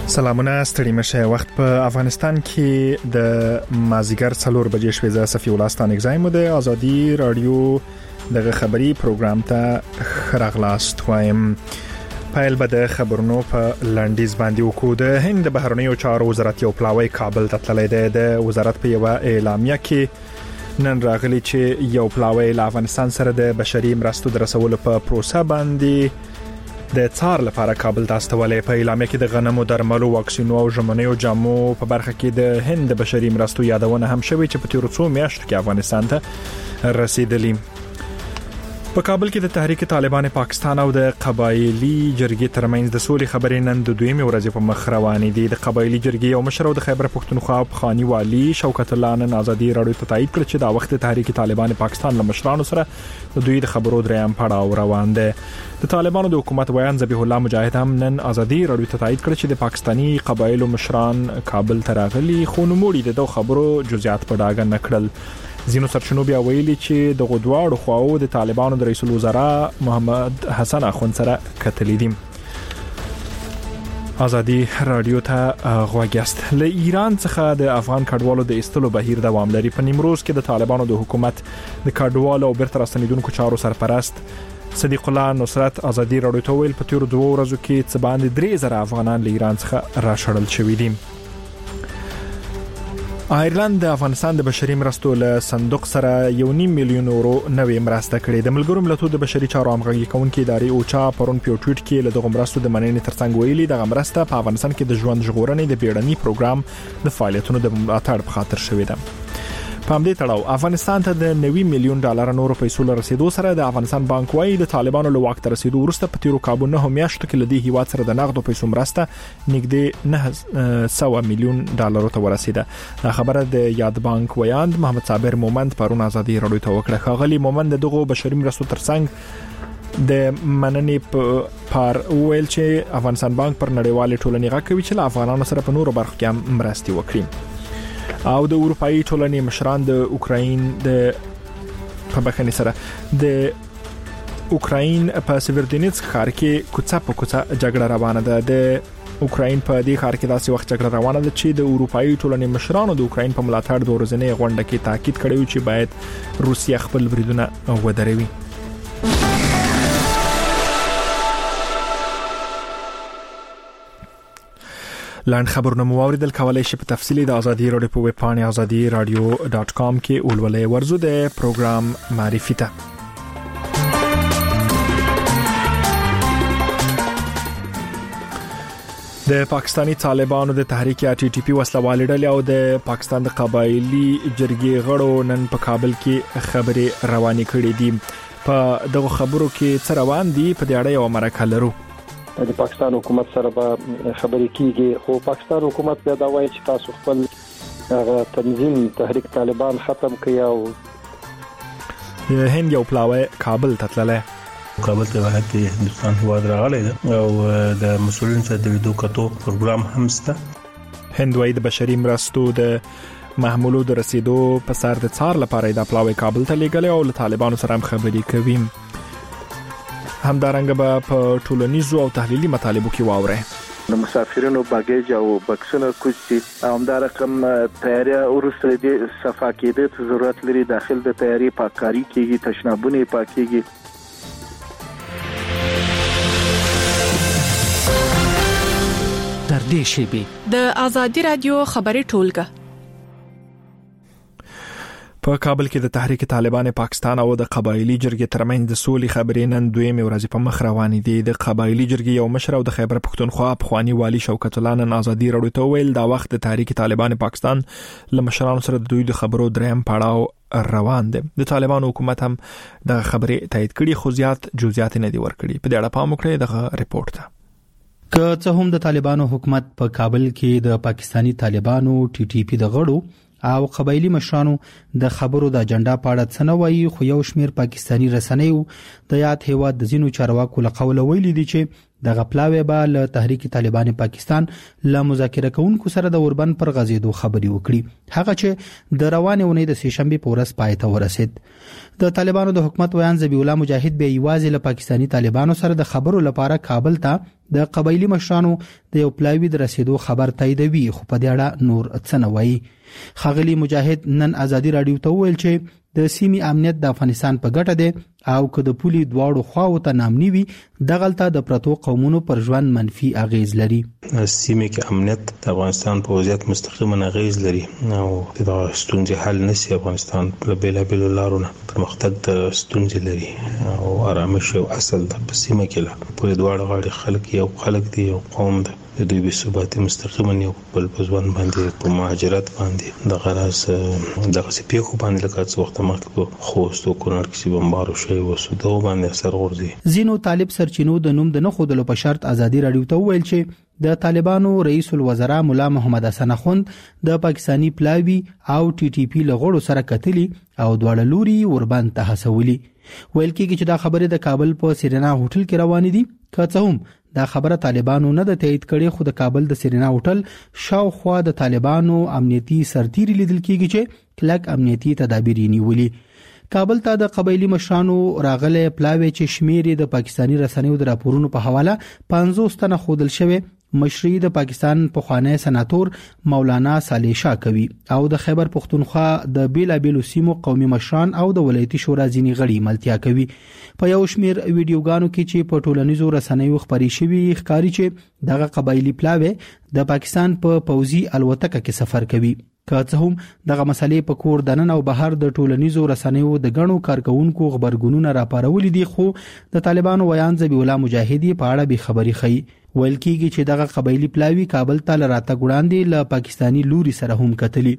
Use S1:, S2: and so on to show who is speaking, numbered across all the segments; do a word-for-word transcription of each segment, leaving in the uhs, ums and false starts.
S1: سلامونه ستړي مشه وخت په افغانستان کې د مازیګر څلور بجې شوې ز صفي ولستان اگزایم د ازادي رادیو دغه خبري پروګرام ته خراغلاست وایم. پایل به د خبرونو په لنډیز باندې وکړو. د هند بهرنیو چارو وزارت یو پلاوی کابل ته تللی دی. د وزارت په یو اعلامیه کې نن راغلی چې یو پلاوی له افغانستان سره د بشري مرستو د رسولو په پروسه باندې د څار لپاره کابل ته استولې. په اعلامیه کې د غنمو، درملو، واکسینو او ژمنیو جامو په برخه کې د هند بشري مرستو یادونه هم شوې چې په تیرو څو میاشتو کې افغانستان ته رسیدلي. په کابل کې د تحریک طالبان پاکستان او د قبایلی جرګې ترمنځ د سولې خبرې نن د دویمه ورځې په مخ روانې دي. د قبایلی جرګې یو مشر او د خیبر پښتونخوا خاني والی شوکت الله نن ازادي رادیو ته تایید کړ چې دا وخت د تحریک طالبان پاکستان له مشرانو سره د دوی د خبرو دریم پړاو روان دی. د طالبانو د حکومت ویان ذبیح الله مجاهد هم نن ازادي رادیو ته تایید کړ چې د پاکستانی قبایلو مشران کابل ته راغلي، خو نوموړي د دوه خبرو جزئیات په ډاګه نکړل. زینو سرچینو بیا ویلي چې د غدواړو خواو د طالبانو د رئیس الوزرا محمد حسن اخوند سره کتلې دي. ازادي رادیو ته غواګست. له ایران څخه د افغان کډوالو د استلو بهیر دوام لري. په نیمروز کې د طالبانو د حکومت د کډوالو او بیرته راستنیدونکو چارو سرپرست صدیق الله نصرت ازادي رادیو ته ویل په تیر دوه ورځو کې څه باندې درې زره افغانان له ایران څخه راشړل شوي دي. آیرلند د افغانستان د بشري مرستو له صندوق سره یو نیم میلیون یورو نوې مرسته کړې. د ملګرو ملتونو د بشري چارو همغږي کوونکې ادارې اوچا پرون په ټویټ کې له دغه مرستو د مننې ترڅنګ ویلي د مرسته په افغانستان کې د ژوند ژغورنې د بیړني پروګرام د فعالیتونو د ملاتړ په خاطر شوې ده. په همدې تړاو افغانستان ته د نوي میلیون ډالر نورو پیسو رسیدو سره د افغانستان بانک وايي د طالبانو له واک ته رسیدو وروسته په تیرو کابو نه میاشتو کې لدی هیواد سره د نقد پیسو مرسته نږدې نه سوه میلیون ډالر ته ورسیده. دا خبره د یاد بانک ویاند محمد صابر مومند پرون ازادي رادیو ته وکړه. خاغلی مومند دغه بشري مرستو ترڅنګ د مننې پر ویل چې افغانستان بانک پر نړیوال ټولنې غاکوي چې له افغانانو سره په نورو برخو کې مرستي وکړي. او د اروپאי ټولنې مشران د اوکراین د په بخښنې سره د اوکراین په سیورودینیتسک ښار کې کوڅه په کوڅه جګړه روانه ده. د اوکراین په دې ښار کې داسې وخت جګړه روانه ده چې د اروپאי ټولنې مشرانو د اوکراین په ملاتړ د ورځنۍ غونډه کې تاکید کړی چې باید روسیه خپل بریدونه ودروي. لاند خبرونه مو اوریدل کولای شئ په تفصیلی د ازادي رادیو په ویب پاڼه ازادي رادیو ډاټ کام کې ولولئ. ورزو د پروګرام معرفي ته. د پاکستانی طالبانو د تحریک ټي ټي پی وسلوال ډلې او د پاکستان د قبایلی جرګې غړو نن په کابل کې خبرې روانې کړې دي. په دغه خبرو کې څه روان دي په دې اړه یو مرکه لرو.
S2: د پاکستان حکومت سره به خبرې کیږي، خو پاکستان حکومت بیا دا وایي چې تاسو خپل هغه تنظیم تحریک طالبان ختم کړئ. او
S1: د هند یو پلاوی کابل ته تللی.
S3: کابل ته وخت هندستان هواد راغلی او د مسؤلین سره د ویډیو کاتو پروګرام هم شته.
S1: هند وايي د بشري مرستو د محمولو د رسیدو په سر د څار لپاره د پلاوی کابل ته لېږلی او له طالبانو سره هم خبرې کوي. همدارنګه به په ټولنیزو او تحلیلي مطالبو کې واوري.
S4: د مسافرینو باګیج او بکسونه کوچي همدار رقم تیاری ورسره د صفا کېدو ته ضرورت لري. داخل د تیاری پاککاری کېږي، تشنابونه پاکيږي.
S5: تر دې شیبې
S6: د ازادي رادیو خبري ټولګه
S1: په کابل کې د تحریک طالبان پاکستان او د قبایلی جرګې ترمنځ د سولې خبرې نن دویمه ورځ په مخ روانې دي. د قبایلی جرګې یو مشر او د خیبر پښتونخوا خاني والی شوکت الله نن ازادي رادیو ته ویل دا وخت د تحریک طالبان پاکستان له مشرانو سره د دوی د خبرو دریم پړاو روان دي. د طالبان حکومت هم د خبرې تایید کړي، خو زیات جزئیات نه دي ورکړي. په دې اړه پام وکړئ د ریپورت ته.
S5: که څه هم د طالبانو حکومت په کابل کې د پاکستانی طالبانو ټي ټي پی د غړو او قبایلی مشرانو د خبرو د اجنډا په اړه څه نه وایي، خو یو شمیر پاکستانی رسنیو د یاد هیواد د زینو چارواکو له قوله ویلي دي چې د غپلاوی به له تحریک طالبان پاکستان له مذاکره کوونکو سره د اوربند پر غزیدو خبري وکړي، هغه چې د روانې ونې د سهشنبه په ورځ پای ته ورسید. د طالبانو د حکومت ویان ذبیح الله مجاهد به یوازې له پاکستانی طالبانو سره د خبرو لپاره کابل ته د قبایلی مشرانو د یو پلاوی د رسیدو خبر تاییدوي، خو په دې اړه نور څه نه وایي. خاغلی مجاهد نن ازادي رادیو ته ویل چې د سیمې امنیت د افغانستان په ګټه دی او که د پولي دواړو خواو ته نامني وي دغلته د پرتو قومونو پر ژوند منفي اغیز لري.
S3: سیمې کې امنیت د افغانستان په وضعیت مستقیما اغیز لري او د ستونزې حل نشي. افغانستان په بیلابیلو لارو نه پرمختګ د ستونزې لري او آرامش او اصل د سیمې کې لا په دواړو غاړي خلک یو خلک دی او قوم دی د دوی به ثباتي مستقیما یو بل پزوان باندې په مهاجرت باندې د غراس د غسپې خو باندې لکه څو وخت مخکې خوستو کونړ کې بمبارو شوی وسو دا باندې اثر غورځي.
S5: زینو طالب سرچینو د نوم د نه خودلو په شرط ازادي رادیو ته ویل چې د طالبانو رئیس الوزرا مولا محمد حسن اخوند د پاکستانی پلاوی او ټي ټي پی لغړو سره کتلی او دواړه لوري وربند ته هڅولي. ویل کېږي چې دا خبره د کابل په سرینا هوټل کې روانې دي، که څه هم دا خبره طالبانو نه د تایید کړي، خو د کابل د سرینا هوټل شاوخوا د طالبانو امنیتي سرتیري لیدل کېږي چې کلک امنیتي تدابیر نیولي. کابل ته د قبایلی مشرانو راغله پلاوی چې شمیر د پاکستانی رسنیو د راپورونو په حواله پنځوس تنه خودل شوی. مشري د پاکستان پخوانی سناتور مولانا صالح شاه کوي او د خیبر پختونخوا د بیلابیلو سیمو قومي مشران او د ولایتي شورا ځینی غړي ملتیا کوي. په یو شمیر ویډیوګانو کې چې په ټولنیزو رسنیو خبري شوی ښکاری چې دغه قبایلی پلاوی د پاکستان په پوځي الوتکه کې سفر کوي. که څه هم دغه مسلې په کور دنن او بهر د ټولنیزو رسنیو د غنو کارکونکو خبرګونونه راپارولې دي، خو د طالبانو ویان ذبیح الله مجاهدی په اړه به خبري خي. ویل کېږي چې دغه قبایلی پلاوی کابل ته لراته ګوړاندې له پاکستانی لوري سره هم کتلی.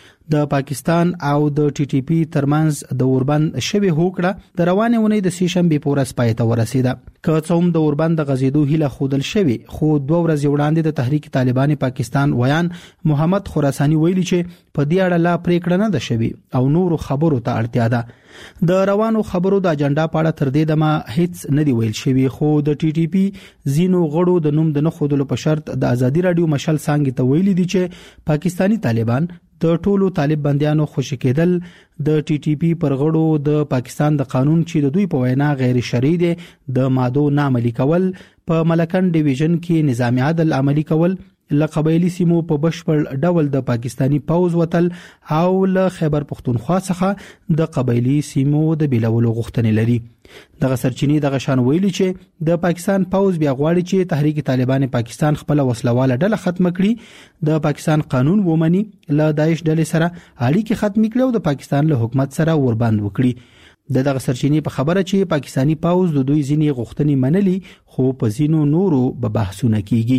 S5: د پاکستان او د ټي ټي پی ترمنځ د اوربند شوی هوکړه د روانې ونې د سهشنبه په ورځ پای ته ورسیده. که څه هم د اوربند د غزیدو هیله خودل شوی، خو دوه ورځې وړاندې د تحریک طالبان پاکستان ویان محمد خراسانی ویلي چې په دې اړه لا پریکړه نه ده شوی او نورو خبرو ته اړتیا ده. د روانو خبرو د اجنډا په اړه تر دې دمه هیڅ نه دی ویل شوی، خو د ټي ټي پی زینو غړو د نوم د نه خودلو په شرط د ازادي رادیو مشل څنګه ته ویلي دي چې پاکستانی طالبان د ټولو طالب بنديانو خوشی کېدل د ټي ټي پی پر غړو د پاکستان د قانون چې د دوی په وینا غیر شرعي دي د ماده نامعلي کول، په ملکن ډیویژن کې نظام عدل عملی کول، له قبایلی سیمو په بشپړ ډول د پاکستانی پوز وتل او له خیبر پختونخوا څخه د قبایلی سیمو د بیلولو غوښتنې لري. دغه سرچینې دغه شان ویلي چې د پاکستان پوز بیا غواړي چې تحریک طالبان پاکستان خپل وسلواله ډله ختم کړي، د پاکستان قانون ومني، له داعش ډلې سره اړیکې ختم کړي او د پاکستان له حکومت سره وربند وکړي. د دغه سرچینې په خبره چې پاکستانی پوز د دوی ځینې غوښتنې منلي، خو په ځینو نورو به بحثونه کیږي.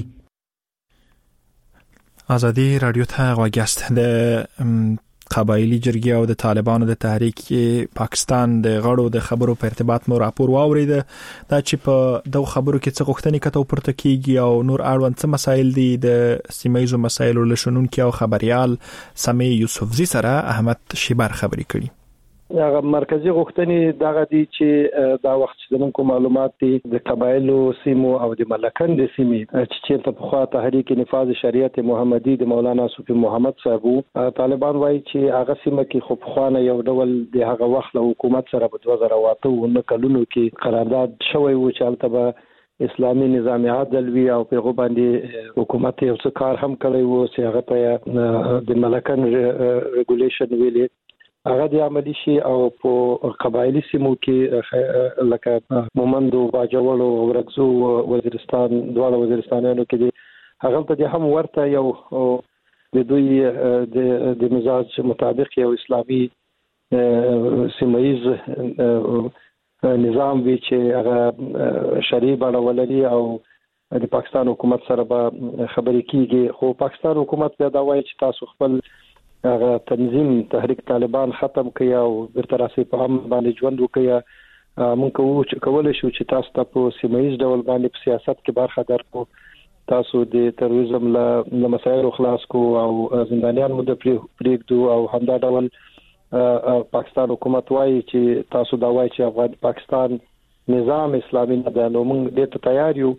S1: ازادي رادیو ته غواګست د قبایلی جرګې او د طالبانو د تحریک پاکستان د غړو د خبرو په ارتباط مو راپور واورید دا چې په دغه خبرو کې څه غوښتنې کته پورته کیږي او نور اړوند څه مسایل دي. د سیمایزو مسایل لشنونکو او خبريال سمي یوسفزي سره احمد شیبر خبري کړي.
S2: هغه مرکزی غوښتنې دغه دي چې دا وخت چې زموږ معلومات دي د قبایلو سیمو او د ملکن د سیمې چې ته په خوا تحریک نفاذ شریعت محمدي د مولانا صوفي محمد صاحب طالبان وایي چې هغه سیمه کې خو په خوانه یو ډول د هغه وخت له حکومت سره په دوه زره اته کلونو کې قرارداد شوی و چې البته اسلامي نظام عادل وی او په باندې حکومت یو څه کار هم کړی وو چې هغه ته د ملکن ریګولیشن ویلي هغه د عملی شي او په قبایلی سیمو کې لکه مومندو، باجوړ او ورغزو وزیرستان دواړه وزیرستانانو کې دي هغه ته هم ورته یو د دوی د د مزاج مطابق یو اسلامي سیمایز نظام وی چې هغه شرعي بڼه ولري او د پاکستان حکومت سره به خبرې کیږي. خو پاکستان حکومت بیا دا وایي چې تاسو خپل هغه تنظیم تحریک طالبان ختم کړي او بیرته راسي په هم باندې ژوند وکړي. مونږ کوو چې کولای شو چې تاسو ته په سیمایز ډول باندې په سیاست کې برخه درکو، تاسو د تروریزم له مسایلو خلاص کو او زندانیان مو د پریږدو او همدا ډول پاکستان حکومت وایي چې تاسو دا وایي چې افغان پاکستان نظام اسلامي نه دی. نو موږ دې ته تیار یو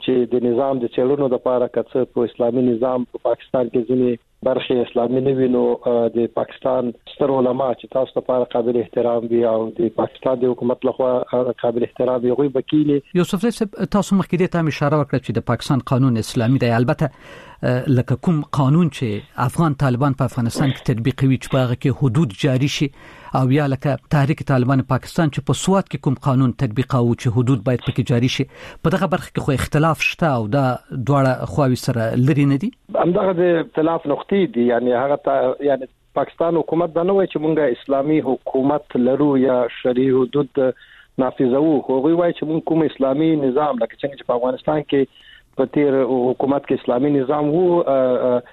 S2: چې د نظام د چلونو د لپاره کڅ په اسلامي نظام په پاکستان کې ځینې برخه اسلامي نه وینو د پاکستان ستر علما چې تاسو لپاره قابل احترام دي او د پاکستان د حکومت لخوا قابل احترام دي غوي وکیل
S7: یوسف صاحب تاسو مخکې ته اشاره وکړه چې د پاکستان قانون اسلامي دی البته لکه کوم قانون چې افغان طالبان په افغانستان کې تطبیقوي چې په هغه کې حدود جاری شي او یا لکه تحریک طالبان پاکستان چې په سواد کې کوم قانون تطبیقاو چې حدود باید پکې جاری شي په دغه برخه کې خو اختلاف شته او دا دواړه خواوې سره لري نه دي
S2: همدغه د اختلاف نقطې دي یعنی هغه یعنی پاکستان حکومت دا نه وایي چې مونږه اسلامي حکومت لرو یا شرعي حدود نافذوو خو وایي چې مونږ کوم اسلامي نظام لکه څنګه چې په افغانستان کې په تیر حکومت کې اسلامي نظام وو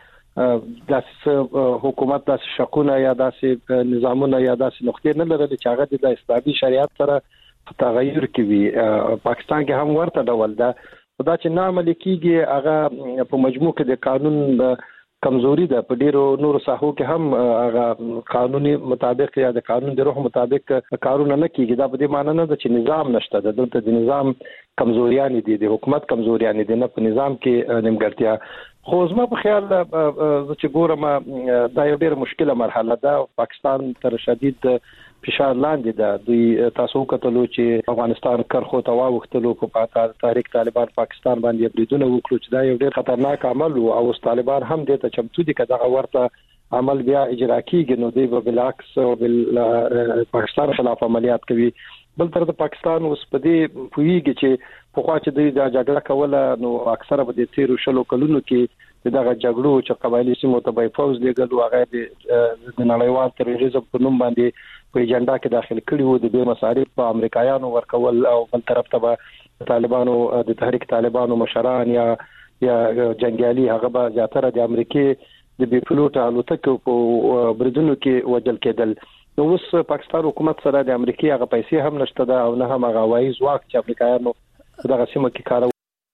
S2: داسې حکومت داسې شکونه یا داسې نظامونه یا داسې نقطې نه لري چې هغه د اسلامي شریعت سره تغیر کوي پاکستان کې هم ورته ډول ده دا چې نه عملي کیږي هغه په مجموع کې د قانون کمزوري ده په ډیرو نورو ساحو کې هم هغه قانوني مطابق یا د قانون د روح مطابق کارونه نه کیږي دا په دې معنی نه ده چې نظام نشته ده دلته د نظام کمزوریان دي د حکومت کمزوریان دي نه په نظام کې نیمګړتیا خو زما په خیال چې ګورم دا یو ډیر مشکله مرحله ده پاکستان تر شدید فشار لاندې ده دوی تاسو کتلو چې افغانستان کرخو ته واوختلو په تحریک طالبان پاکستان باندې بریدونه وکړو چې دا یو ډیر خطرناک عمل او اوس طالبان هم دې ته چمتو دي کله ورته عمل بیا اجرا کیږي نو دوی په بالعکس او بل پاکستان خلاف عملیات کوي بل تر د پاکستان اوس په دې پویږي چې په خوا چې دوی د جګړه کوله نو اکثره په دې تیرو شلو کلونو کې دغه جګړو چې قبایلی سیمو ته به فوز لګل او هغه د نړیوال تروریزم په نوم باندې په ایجنډا کې داخل کړي وو د دې مصارف په امریکایانو ورکول او بل طرف ته به طالبانو د تحریک طالبانو مشران یا یا جنگیالي هغه به زیاتره د امریکای د بي پلوټ الوتکو په بریدونو کې وجل کېدل نو اوس پاکستان حکومت سره د امریکای هغه پیسې هم نشته ده او نه هم هغه وایي ځواک چې امریکایانو دغه سیمه کې کارو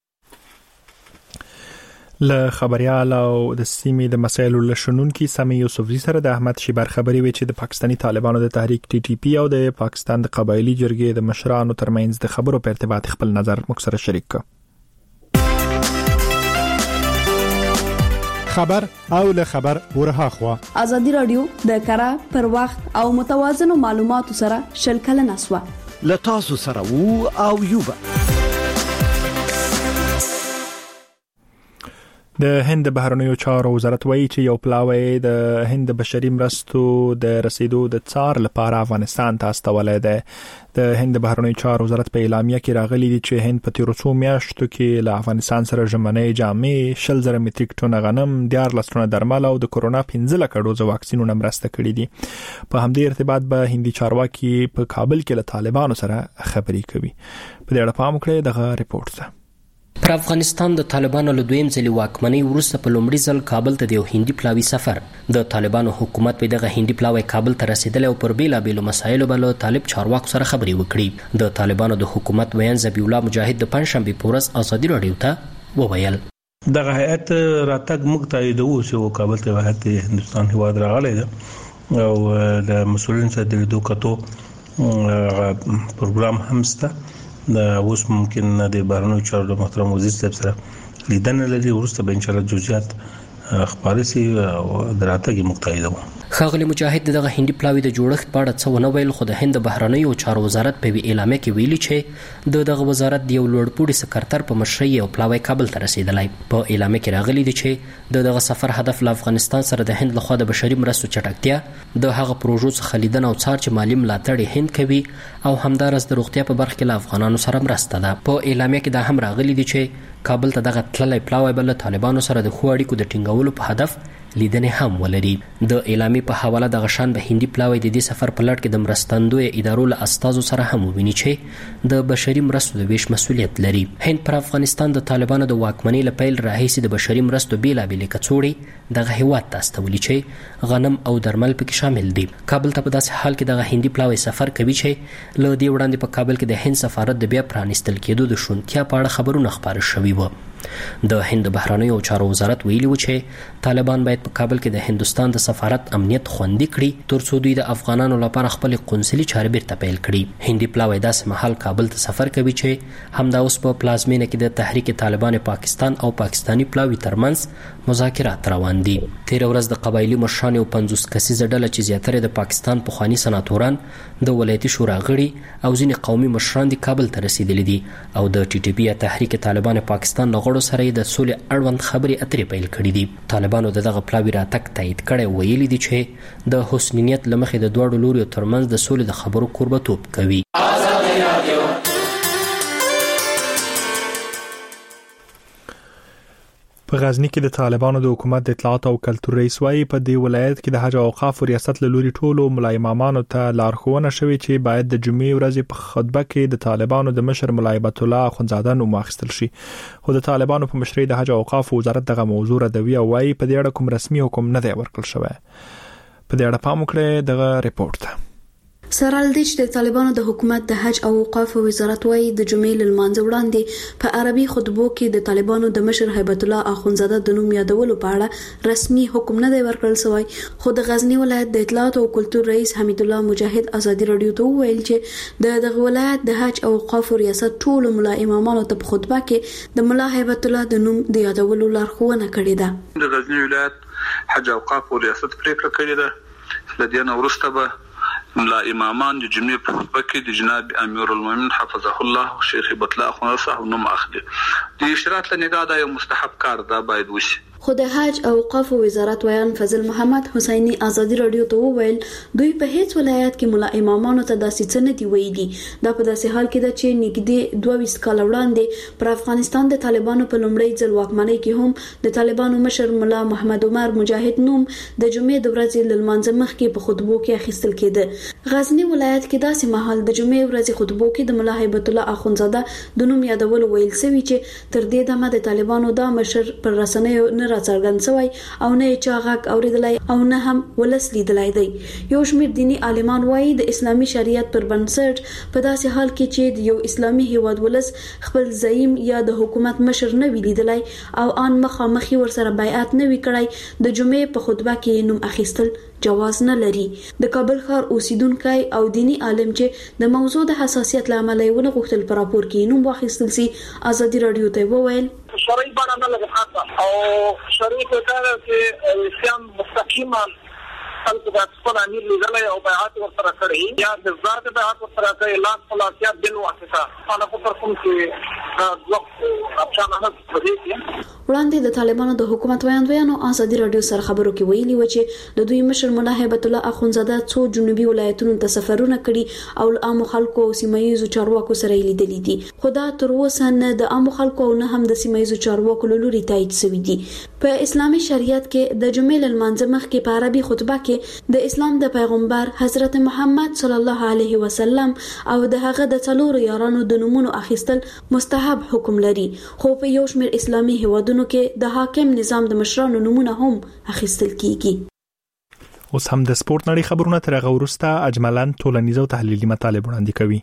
S1: له خبريال او د سیمې د مسایلو لشنونکو سامي یوسفزي سره د احمد شیبر خبري وی چې د پاکستانی طالبانو د تحریک ټي ټي پی او د پاکستان د قبایلی جرګې د مشرانو ترمنځ د خبرو په ارتباط خپل نظر مکسره شریک کړ
S8: خبر او له خبر ورها خوا
S9: ازادي رادیو د کارا پر وخت او متوازن معلوماتو سره شلکل نسوا
S8: لتاسو سره وو او یوبا
S1: د هند بهرنیو چارو وزارت وایي چې یو پلاوی د هند بشري مرستو د رسیدو د څار لپاره افغانستان ته استولای دی د هند بهرنیو چارو وزارت په اعلامیه کې راغلي دي چې هند په تیرو څو میاشتو کې له افغانستان سره ژمنې جامې شل زره متریک ټن غنم دیار لسټونه درمل او د کورونا پنځه لک ډوز واکسینونه مرسته کړې دي په همدې ارتباط به هندي چارواکي په کابل کې له طالبانو سره خبري کوي په دې اړه پام وکړئ دغه ریپورت ده
S10: پر افغانستان د طالبانو له دویم ځلې واکمنۍ وروسته په لومړي ځل کابل ته د یو هندي پلاوي سفر د طالبانو حکومت په دغه هندي پلاوي کابل ته رسیدلی او پر بیلابېلو مسایلو به له طالب چارواکو سره خبرې وکړي د طالبانو د حکومت ویان ذبیح الله مجاهد د پنځشنبې په ورځ ازادي راډیو ته وویل
S3: دغه هیئت راتګ موږ تاییدوو چې کابل ته هیئت هندستان هیواد راغلی ده او د مسؤلین سره د لیدو کتو پروګرام هم شته دا اوس ممکن د بهرنیو چارو د محترم وزیر صاحب سره لیدنه لري ورسته به ان شاء الله جزئیات خبرې سي او دراتګي مقتایده و
S10: خاغلی مجاهد دغه هندي پلاوی د جوړښت په اړه څه ونه ویل خو د هند بهرنیو چارو وزارت په اعلامیه کې ویلي چې د دغه وزارت د یو لوړپوړي سکرټر په مشرۍ او پلاوی کابل ته رسیدلی په اعلامیه کې راغلي دي چې د دغه سفر هدف له افغانستان سره د هند لخوا د بشري مرستو چټکتیا د هغه پروژو څخه لیدنه او څار چې مالی ملاتړ هند کوي او همدارس د روغتیا په برخه کې له افغانانو سره مرسته ده په اعلامیه کې دا هم راغلي دي چې کابل ته دغه تللی پلاوی بل طالبانو سره د خو اړیکو د ټینګولو په هدف لیدنې هم ولري د اعلامیې په حواله د غشان به هندي پلاوی د دې سفر په لړ کې د مرستندوی ادارو له استازو سره هم وویني چې د بشري مرستو د ویش مسؤلیت لري هند پر افغانستان د طالبانو د واکمنۍ له پیل راهیسې د بشري مرستو بیلابېلې کڅوړې دغه هیواد ته استولي چې غنم او درمل پکې شامل دي کابل ته په داسې حال کې دغه هندي پلاوی سفر کوي چې له دې وړاندې په کابل کې د هند سفارت د بیا پرانیستل کېدو د شونتیا په اړه خبرونه خپاره شوي وو د هند بهرنیو چارو وزارت ویلي و چې طالبان باید په کابل کې د هندستان د سفارت امنیت خوندي کړي ترڅو دوی د افغانانو لپاره خپل قونسلي چارې بیرته پیل کړي. هندي پلاوی داسې مهال کابل ته سفر کوي چې همدا اوس په پلازمینه کې د تحریک طالبان پاکستان او پاکستانی پلاوی ترمنځ مذاکرات روان دي. تیر ورځ د قبایلی مشرانو یو پنځوس کسیزه ډله چې زیاتره د پاکستان پخوانی سناتوران د ولایتي شورا غړي او ځینې قومي مشران د کابل ته رسیدلي دي او د ټي ټي پی یا تحریک طالبان پاکستان له غړو سره د سولې اړوند خبرې اترې پیل کړې دي. طالبانو د دغه پلاوی راتګ تایید کړی، ویلي دي چې د حسن نیت له مخې د دواړو لوريو ترمنځ د سولې د خبرو کوربتوب کوي.
S1: په غزنی کې د طالبانو د حکومت د اطلاعات او کلتور رئیس وايي په دې ولایت کې د حج او اوقاف ریاست له لوري ټولو ملا امامانو ته لارښوونه شوې چې باید د جمعې ورځې په خطبه کې د طالبانو د مشر ملا هیبت الله اخونزاده نوم واخیستل شي. خو د طالبانو په مشرۍ د حج او اوقاف وزارت دغه موضوع ردوي او وايي په دې اړه کوم رسمي حکم نه دی ورکړل شوی. په دې اړه پام وکړئ دغه ریپورت ته.
S9: سرالدیچ د طالبانو د حکومت د حج او اوقاف وزارت وايي د جمعې لمانځه وړاندې په عربي خطبو کې د طالبانو د مشر هیبت الله اخونزاده د نوم یادولو په اړه رسمي حکم نه دی ورکړل شوی. خو د غزنی ولایت د اطلاعات او کلتور رئیس حمید الله مجاهد ازادي رادیو ته ویل چې د دغه ولایت د حج او اوقاف ریاست ټول ملا امامانو ته په خطبه کې د ملا هیبت الله د نوم د یادولو لارښوونه کړې ده.
S11: د غزنی ولایت حج او اوقاف ریاست پریکړه کړې ده د دې نه وروسته به ملا امامان د جمعې په خطبه کې د جناب امیر المؤمنین حفظه الله شیخ هیبت الله اخونزاده صاحب نوم اخلي. د اشارات له نگاه دا یو مستحب کار ده باید وشي.
S9: خو د حج او اوقاف وزارت ویان فضل محمد حسینی ازادي رادیو ته وویل دوی په هیڅ ولایت کې ملا امامانو ته داسې څه نه دی ویلي. دا په داسې حال کې ده چې نږدې دوه ویشت کاله وړاندې پر افغانستان د طالبانو په لومړي ځل واکمنۍ کې هم د طالبانو مشر ملا محمد عمر مجاهد نوم د جمعې د ورځې له لمانځه مخکې په خطبو کې اخیستل کېده. غزنی ولایت کې داسې مهال د جمعې ورځې خطبو کې د ملا هیبت الله اخونزاده د نوم یادول ویل شوی چې تر دې دمه د طالبانو د مشر پر رسنیو نه راڅرګند شوی او نه چا غږ اوریدلای او نه هم ولس لیدلای دی. یو شمېر دینی عالمان وایي د اسلامي شریعت پر بنسټ په داسې حال کې چې د یو اسلامي هیواد ولس خپل زعیم یا د حکومت مشر نه ویلیدلای او ان مخامخي ورسره بیعت نه وکړای د جمعې په خطبه کې نوم اخیستل جواز نه لري. د کابل ښار اوسیدونکو او دینی عالم چې د موضوع د حساسیت لامل یې ونه غوښتل پر راپور کې نوم واخیستل سي ازادي رادیو ته وویل
S12: شرعي بڼه نه لګي او شرعي څه چې اسلام مستقیما خلق د خپل امیر لیدلای او بیعت ورسره کړی یا د ذات بیعت ورسره کړی لاس خلاصیات بل واسطه انا په تر کوم چې د وخت اپشن نه پدې
S9: وړاندې د طالبانو د حکومت ویاندویانو ازادي رادیو سره خبرو کې ویلي و چې د دوی مشر ملا هیبت الله اخونزاده څو جنوبي ولایتونو ته سفرونه کړي او د عام خلکو او سیمایي چارواکو سره لیدلي دي. خدا تر اوسه نه د عام خلکو او نه هم د سیمایي چارواکو له لوري تایید شوی دي. په اسلامي شریعت کې د جمعې لمانځه مخکې په عربي خطبه کې د اسلام د پیغمبر حضرت محمد صلی الله علیه وسلم او د هغه د څلورو یارانو د نومونو اخیستل مستحب حکم لري. خو په یو شمېر اسلامي هیوادونو کې د حاکم نظام د مشرانو نومونه هم اخیستل کیږي.
S1: اوس هم د سپورت نړۍ خبرونه تر هغه وروسته اجملاً ټولنیز او تحلیلي مطالب وړاندې کوي.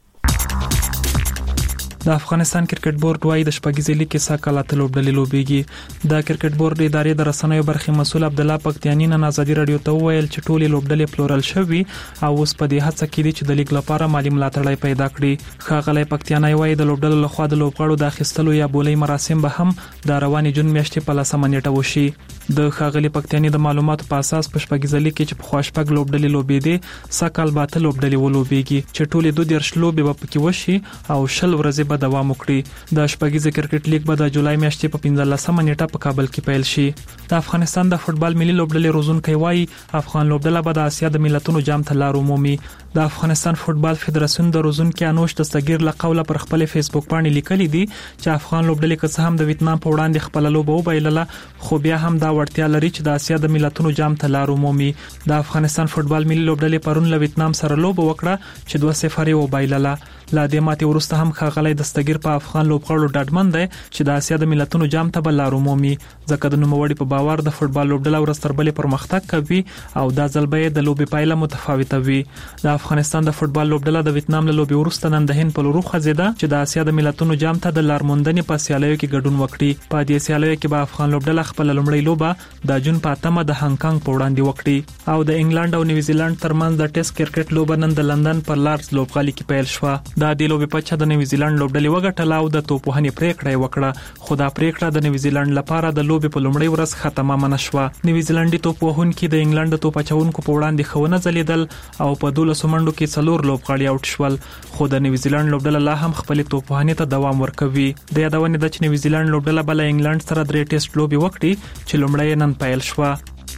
S13: د افغانستان کرکټ بورډ وايي د شپږیزې لیګ کې ساکالاته لوبډلې لوبېږي. د کرکټ بورډ ادارې د رسنیو برخې مسؤل عبد الله پکتیانی نن ازادي رادیو ته وویل چې ټولې لوبډلې پلورل شوي او اوس په دې هڅه کې دي چې د لیګ لپاره مالی ملاتړ پیدا کړي. ښاغلی پکتیانی وايي د لوبډلو لخوا د لوبغاړو د اخیستلو یا بولۍ مراسم به هم د روانې جون میاشتې په لسمه نیټه وشي. د ښاغلی پکتیانی د معلوماتو په اساس په شپږیزه لیګ کې چې په خوا شپږ لوبډلې لوبېدې ساکال باته لوبډلې ولوبېږي چې ټولې دوه دیرش لوبې به پکې وشي او شل ورځې به دوام وکړي. د شپږیزه کرکټ لیګ به د جولای میاشتې په پنځلسمه نیټه په کابل کې پیل شي. د افغانستان د فوتبال ملي لوبډلې روزونکي وايي افغان لوبډله به د اسیا د ملتونو جام ته لار ومومي. د افغانستان فوتبال فدراسیون د روزونکي انوش دستګیر له قوله پر خپل فیسبوک باندې لیکلي دي چې افغان لوبډلې که څه هم د ویتنام په وړاندې خپل لوبه وبایلله خو بیا هم دا وړتیا لري چې د اسیا د ملتونو جام ته لار ومومي. د افغانستان فوتبال ملي لوبډلې پرون له ویتنام سره لوب وکړه چې دوه صفر یې وبایلله. لا د ماتې وروسته هم ښاغلی دستګیر په افغان لوبغاړو ډاډمن دی چې د اسیا د ملتونو جام ته به لار ومومي، ځکه د نوموړي په باور د فوتبال لوبډله ورځ تر بلې پرمختګ کوي او دا ځل به د لوبې پایله متفاوته وي. د افغانستان د فوتبال لوبډله د ویتنام له لوبې وروسته نن د هند په لور خوځېده چې د اسیا د ملتونو جام ته د لار موندنې په سیالیو کې ګډون وکړي. په دې سیالیو کې به افغان لوبډله خپل لومړی لوبه د جون په اتمه د هانګ کانګ په وړاندې وکړي او د انګلند او نیوزیلند ترمنځ د ټیسټ کرکټ لوبه نن د لندن پر لارډز لوبغالي کې پیل شوه. دا د لوبې په د نیوزیلند لوبډلې وګټله او د توپوهنې پریکړه وکړه، خو دا پریکړه د نیوزیلند لپاره د لوبې په لومړۍ ورځ ختمه منه شوه. نیوزیلندي توپوهونکي د انګلند د توپ اچونکو په وړاندې خونه ځلیدل او په دولسو منډو کې څلور لوبغاړي اوټ شول، خو د نیوزیلند لوبډله لا هم خپل توپوهنې ته دوام ورکوي. د یادونې د چې نیوزیلند لوبډله بل انګلند سره درې ټیسټ لوبي وکړي چې لومړی نن پیل شوه.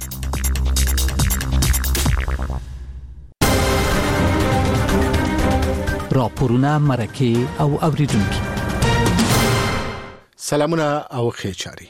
S7: راپورونه مرکه او اوریدونکو
S14: سلامونه او خیرچاري.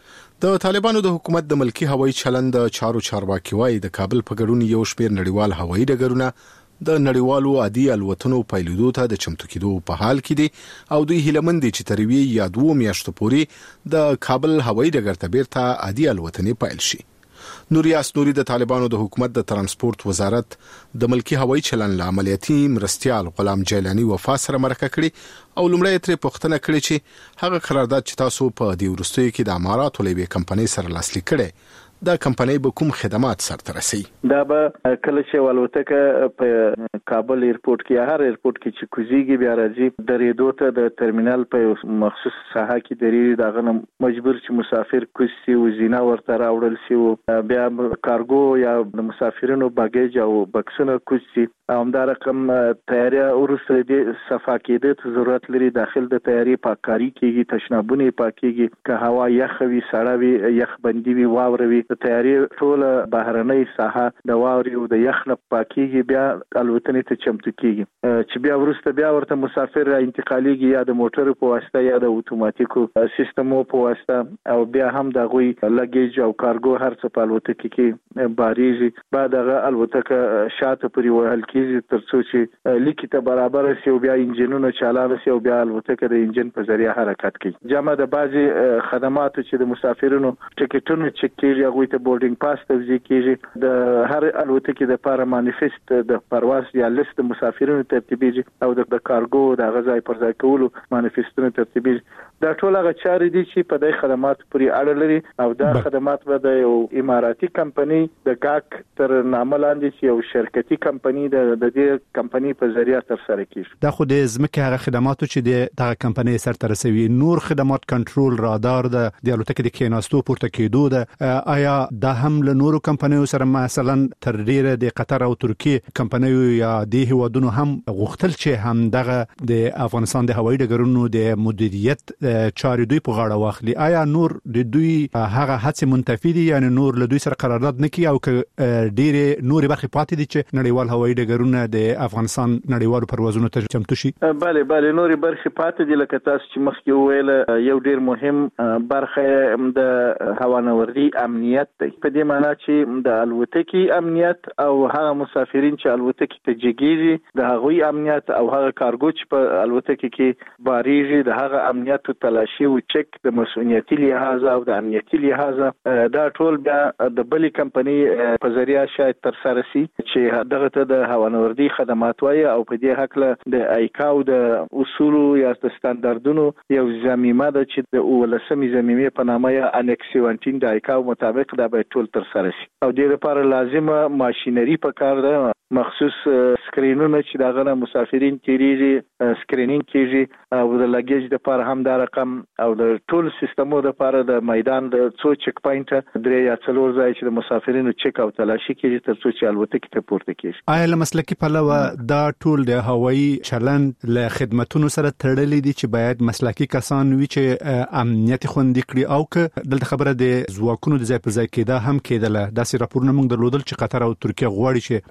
S14: د طالبانو د حکومت د ملکی هوایي چلند چارو چارواکي وايي د کابل په ګډون یو شمېر نړیوال هوایي ډګرونه د نړیوالو عادي الوتنو پیلودو ته د چمتو کېدو په حال کې دي او دوی هیلمن دي چې تر وی یا دوه میاشتو پورې د کابل هوایي ډګر ته بیرته عادي الوتنې پیل شي. نوریاس نوري د طالبانو د حکومت د ترانسپورت وزارت د ملکی هوایي چلند له عملیاتي مرستيال غلام جیلانی وفا سره مرکه کړي او لومړی ترې پوښتنه کړې چې هغه قرارداد چې تاسو په دې وروستیو کې د امارات ولې کمپنۍ سره لاسلیک کړي دا کمپنۍ به کوم خدمات سره رسي؟
S4: دا به کله چې والوتکه په کابل ایرپورټ کې هر ایرپورټ کې چې کوزيږي بیا راځي درېدو ته د ترمینل په مخصوص ساحه کې درې دغه مجبور چې مسافر کوزي او زینا ورته راوړل شي او بیا کارګو یا د مسافرینو باګیج او بکسونه کوزي همدا رقم تیاری ورسره د صفا کېدو ضرورت لري. داخل د تیاری پاککاری کېږي، تشنابونه پاکيږي، که هوا یخ وي سړه وي یخ بندي وي واوروي د تیاری ټول بهرنۍ ساحه د واوري او د یخ نه پاکيږي، بیا الوتنې ته چمتو کېږي چې بیا ورسته بیا ورته مسافر انتقاليږي یا د موټر په واسطه یا د اتوماتیکو سیستمو په واسطه او بیا هم د غوي لګیج او کارګو هر څه په الوتکه کې باریږي. بعد هغه الوتکه شاته پرې وهل کېږي ترڅو چې لیکي ته برابر شي او بیا انجنونه چالان شي او بیا الوتکه د انجن په ذریعہ حرکت کوي. جمع د بعضي خدماتو چې د مسافرینو ټیکټونه چک کیږي هغه ته بورډینګ پاس توزیع کیږي، د هر الوتکې د لپاره مانیفست د پرواز یا لیست مسافرینو ترتیبیږي او د کارګو د غځای پر ځای کولو مانیفستونه ترتیبیږي. دا ټول هغه چارې دي چې په دې خدمات پورې اړه لري او دا با. خدمات به د یو اماراتي کمپنی د ګاک تر نامه لاندې چې یو شرکتي کمپنی د د دې کمپنی په ذریعہ تر سره کیږي.
S8: دا خو د ځمکې هغه خدماتو چې د دغه کمپنی سره رسوي، نور خدمات کنټرول رادار د د الوتکې د کیناستو پورته کېدو د آیا دا هم له نورو کمپنیو سره مثلا تر ډیره د قطر او ترکیه کمپنیو یا د هیوادونو هم غوښتل چې هم دغه د افغانستان د هوایي ډګرونو د مدیریت چارې دوی په غاړه واخلي؟ آیا نور د دوی هغه هڅې منتفي دي یعنی نور له دوی سره قرارداد نه کوي او که ډیره نور برخې پاتې دي چې نړیوال هوایي ډګرونه د افغانستان نړیوالو پروازونو ته چمتو شي؟
S4: بله بله نور برخې پاتې دي لکه تاسو چې مخکې وویل یو ډیر مهم برخه د هوانوردي امنیت دی، په دې معنی چې د الوتکې امنیت او هغه مسافرین چې الوتکې ته جګیږي د هغوی امنیت او هغه کارګو چې په الوتکې کې باریږي د هغه امنیت او تلاشي او چک د مسؤلیتي لحاظ او د امنیتي لحاظ دا ټول بیا د بلې کمپنی په ذریعہ شاید تر سره شي چې دغه ته د هوانوردي خدمات وایي او په دې حق له د ایکاو د اصول یا د ستاندردونو یو ضمیمه ده چې د ولسمې ضمیمې په نامه یا انکس سیونټین د ایکاو مطابق دا به ټول تر سره شي او د لپاره لازمه ماشينري پکار ده، مخصوص سکرینونه چې دغه مسافرین تیریږي سکرینینګ کیږي او د لګیج د لپاره هم دا رقم او د ټول سیستمو د لپاره د میدان د څو چک پوینټ درې یا څلور ځای چې د مسافرینو چک او تلاشي کیږي ترڅو چې الوتکې ته پورته کیږي.
S8: آیا له مسلکي پلوه دا ټول د هوایي چلند له خدماتونو سره تړلې دي چې باید مسلکي کسان وي چې امنیت خوندي کړي او که دلته خبره د ځواکونو د ځای پر ځای کېده هم کېدله؟ داسې راپورونه موږ درلودل چې قطر او ترکیه غواړي چې کچېرې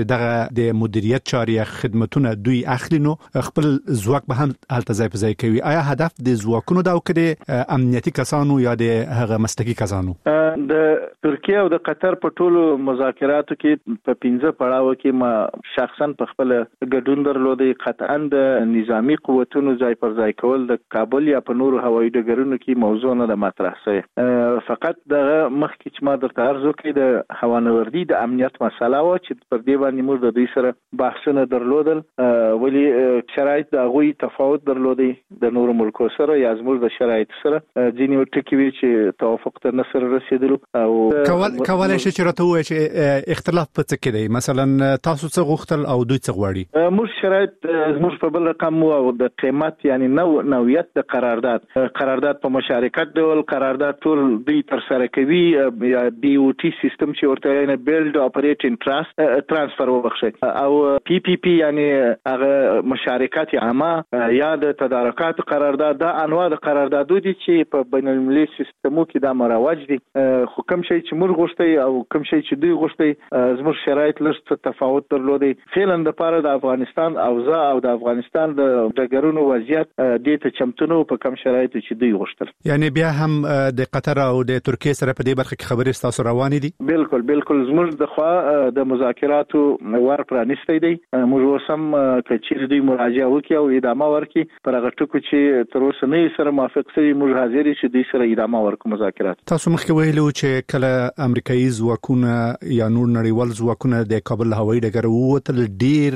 S8: چې دغه د مدیریت چاري خدماتونه دوی اخلي نو خپل ځواک به هم هلته ځای په ځای کوي. آیا هدف د ځواکونو دا وکړي امنیتي کسانو یا د هغه مسلکي کسانو؟
S4: د ترکیه او د قطر په ټولو مذاکراتو کې په پنځه پړاو کې ما شخصا په خپل ګډون درلودي. قطعا د نظامی قوتونو ځای پر ځای کول د کابل یا په نورو هوایي ډګرونو کې موضوع نه د مطرح شوی. فقط د مخکې چې ما درته عرض وکړ د هوانوردي د امنیت مسله و چې پر دې باندې موږ د دوی سره بحثونه درلودل، ولی شرایط د غوي تفاوت درلودي د نورو ملکو سره یا زموږ د شرایط سره ځینې ټکي وی چې توافق ته نصر رسیدلو او
S8: کول کولای شي چې راته وایي چې اختلاف په څه کې دی، مثلا تاسو څه غوښتل او دوی څه غواړي؟
S4: موږ شرایط زموږ په بل رقم او د قیمت یعنی نو نوعیت د قرارداد قرارداد په مشارکت ډول قرارداد ټول دوی تر سره کوي یا بي او ټي سیستم چې ورته نه بیلډ اپریټینګ تراست ترانسفر وبخښي او پی پی پی یعنی هغه مشارکت عامه یا د تدارکات قرارداد د انواع د قراردادو دي چې په بین المللي سیستمو کې دا مروج دي. خو کوم شي چې موږ غوښتي او کوم شي چې دوی غوښتي زموږ شرایط لږ تفاوت درلودي. فعلا د پاره د افغانستان اوضاع او د افغانستان د ډګرونو وضعیت د ته چمتونو په کوم شرایط چې دوی غوښتل.
S8: یعنی بیا هم د قطر او د ترکیه سره په دې برخه کې خبرې تاسو روانې دي؟
S4: بالکل بالکل زموږ د خوا د مذاکراتو ور پرانیستی دی. موږ وسم کچیر دوی مراجعه وکړي او ادامه ورکړي پر هغه ټکو چې تر اوسه نه سره موافق شوي. موږ حاضر یو چې دوی سره ادامه ورکړو مذاکرات.
S8: تاسو مخکې ویلو چې کله امریکایي ځواکونه یا نور نړیوال ځواکونه د کابل هوایي ډګر ووتل ډیر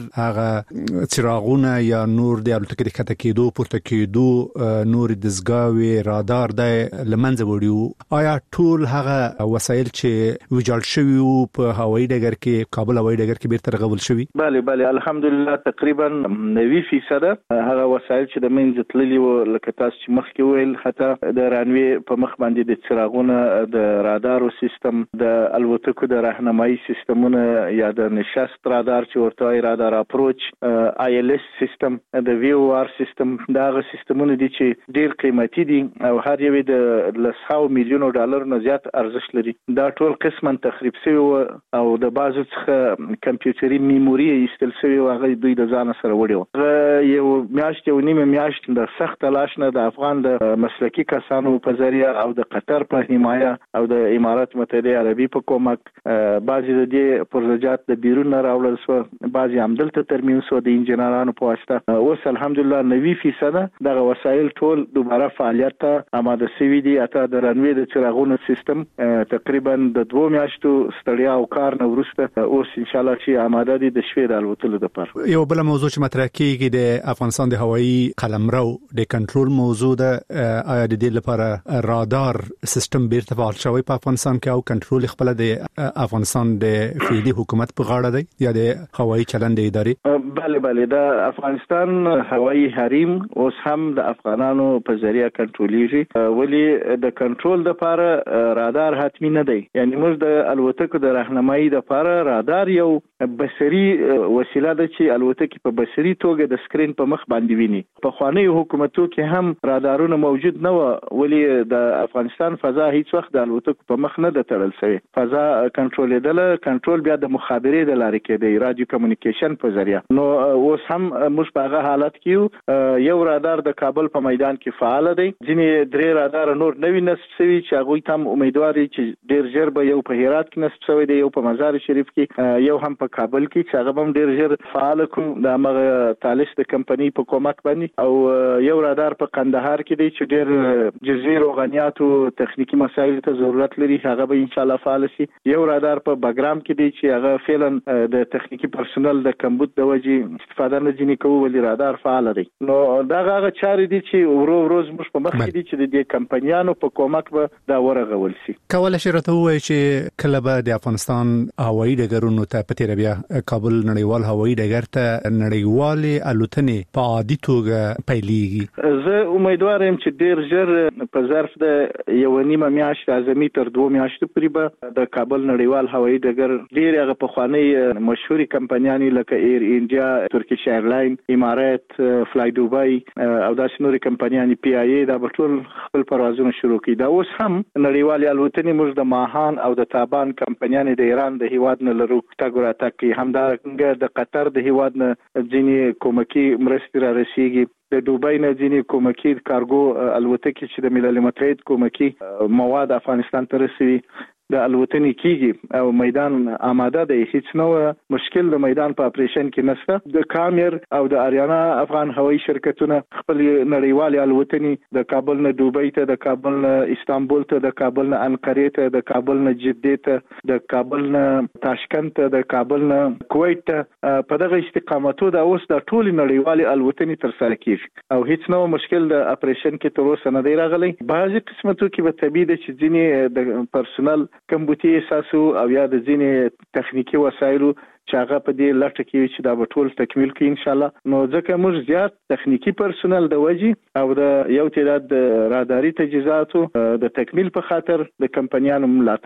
S8: هغه چراغونه یا نور د الوتکې د کته کېدو پورته کېدو نور دزګاوي رادار د لمنځه وړي. آیا ټول هغه وسایل چې ویجاړ شوي وو په هوایي ډګر کې کابل هوایي ډګر کې بیرته رغول شوي؟
S4: بله بله الحمدلله تقریبا نوي فیصد هغه وسایل چې د منځ تللي وو لکه تاسو چې مخکې ویل حتی د رانوي په مخ باندې د چراغونه د رادارو سیستم د الوتکو د راهنمایي سیستمونه یا د نشست رادار چې ورته رادار اپروچ آی ال اس سیستم د وی او آر سیستم دا غو سیستمونه دي چې ډیر قیمتي دي او هر یو د لسو میلیونو ډالر نه زیات ارزښت لري. دا ټول قسماً تخریب شوی او د بازو څخه کمپیوټري میموري ایستل شوی او هغه دوی د ځان سره وړي. یو میاشت یو نیمه میاشت د سخت تلاش نه د افغان د مسلکي کسانو په ذریعہ او د قطر په حمایه او د امارات متحده عربي په کومک بعضی د دې پروژات د بیرون راوړل شو، بعضی عمدلته ترمیم شو د انجنیرانو په واسطه. اوس الحمدلله نوي فیصد دغه وسایل ټول دوباره فعالیت ته آماده شوي دي. اته د رنوي د چراغونو سیستم تقریبا د دوه میاشتو ستړیا او کار نه وروسته اوس ان شاء الله چې آماده دي د شوي د الوتلو لپاره.
S8: یو بل موضوع چې مطرح کیږي د افغانستان د هوایي قلمرو د کنټرول موضوع ده. آیا د دې لپاره رادار سیستم بیرته فعال شوی په افغانستان کې او کنټرول خپل د افغانستان د فعلی حکومت په غاړه دی یا د هوایي چلند ادارې؟
S4: بله بله د افغانستان هوایي حریم اوس هم د افغانانو په ذریعہ کنټرولیږي، ولی د کنټرول لپاره رادار حتمی نه دی. یعنی موږ د الوتکو د راهنمایي لپاره رادار یو بصري وسیله ده چې الوتکې په بصري توګه د سکرین په مخ باندې ویني. په خواني حکومتو کې هم رادارونه موجود نه و، ولی د افغانستان فضا هیڅ وخت د الوتکو په مخ نه د تړل شوی. فضا کنټرولیدل کنټرول بیا د مخابرې د لارې کې دی رادیو کمیونیکیشن په ذریعہ. نو اوس هم موږ په هغه حالت کې یو رادار د کابل په میدان کې فعال دی. ځینې درې رادار نور نوی نصب شوی چې هغه تم امیدواري چې ډیر ژر به یو په هرات کې نصب شوی دی، یو په مزار شریف کې، یو هم په کابل کې چې هغه هم ډیر ژر فعال کو د هغه تالش د کمپنی په کومک باندې، او یو رادار په قندهار کې دی چې ډیر جزوي روغانيات او تخنیکی مسایل ته ضرورت لري، هغه به ان شاء الله فعال شي. یو رادار په بګرام کې دی چې هغه فعلا د تخنیکی پرسونل د کمبود د وجې استفاده نه ځنی کوي، ولی رادار فعال دی. نو دا هغه چارې دي چې ورو ورو موږ په مخ کې دي چې د دې کمپنیانو په کومک به دا ورغول شي.
S8: کولای شي راته وایي چې کله به د افغانستان هوایي ډګرونو ته په تیر بیا کابل نړیوال هوایي ډګر ته نړیوالې الوتنې په عادي توګه پیلېږي؟
S4: زه امیدوار یم چې ډیر ژر په ظرف د یو نیمه میاشت اعظمي تر دوه میاشتو پورې به د کابل نړیوال هوایي ډګر ډیر هغه پخوانی مشهوري کمپنیانې لکه ایر انډیا، ترکیش ایرلاین، امارات، فلای دوبای او داسې نورې کمپنیانې پی آی ای دا به ټول خپل پروازونه شروع کړي. دا اوس هم نړیوالې الوتنې موږ د ماهان او د تابان کمپنیانې د ایران د هیواد نه لرو. تګ راتګ کوي. همدارنګه د قطر د هیواد نه ځینې کومکی مرستې را رسیږي، د دوبۍ نه ځینې کومکی کارګو الوتکې چې د ملل متحد کومکی مواد افغانستان ته رسوي د الوتنې کیږي او میدان آماده دی. هیڅ نو مشکل د میدان په اپریشن کې نشته. د کامیر او د اریانا افغان هوایي شرکتونه خپل نړیوال الوتنې د کابل نه دوبۍ ته، د کابل نه استانبول ته، د کابل نه انقره ته، د کابل نه جده ته، د کابل نه تاشکند ته، د کابل نه کویت ته په دغه استقامتو د اوس د ټول نړیوال الوتنې تر سره کیږي او هیڅ نو مشکل د اپریشن کې تر اوسه نه دی راغلی. بعضي قسمتو کې به طبيعي د چې ځینې د پرسونل کمبوتي احساسو او یا د ځینې تخنیکی وسایلو چې هغه په دې لټه کې چې دا به ټول تکمیل کړي ان شاء الله. نو ځکه موږ زیات تخنیکی پرسونل د وجي او د یو تعداد راداري تجهیزاتو د تکمیل په خاطر د کمپنیانو ملاتړ